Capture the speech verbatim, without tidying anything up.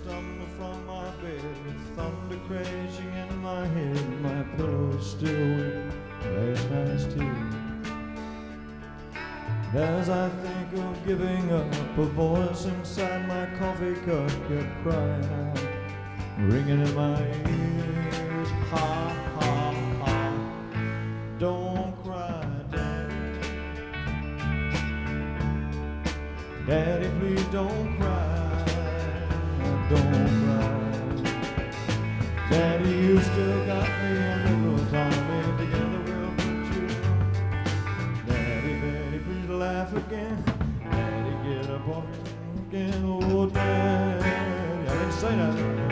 stumble from my bed with thunder crashing in my head. My pillow still with last night's tears. As I think of giving up, a voice inside my coffee cup kept crying out, ringing in my ears. Ha, ha, ha. Don't cry, Daddy. Daddy, please don't cry. Don't cry. Daddy, you still got me a nickel, Tommy. Together we'll put you. Daddy, Daddy, please laugh again. Daddy, get up off your again. Oh, Daddy. I didn't say that.